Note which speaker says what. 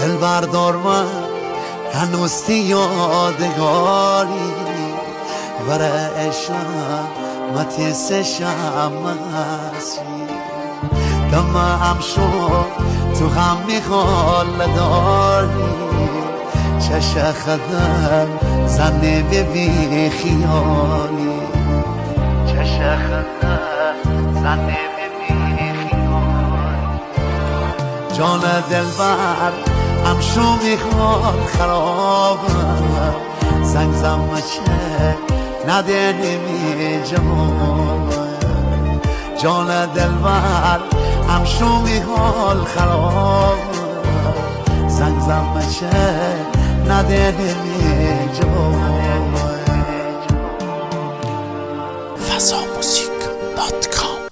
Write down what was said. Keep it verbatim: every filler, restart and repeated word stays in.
Speaker 1: دل بردار من هنوز یادگاری ورا عشقم متیس شمسی دم هم شد تو هم میخوال داری چش خدم زنه ببی خیالی چش خدم زنه ببی خیالی جان دلبر هم شو میخواد خرابم زنگ زمچه نده نمی جواب جان دلبر هم شو میحال خراب زنگ زمچه نده نمی جواب
Speaker 2: فضا موزیک دات کام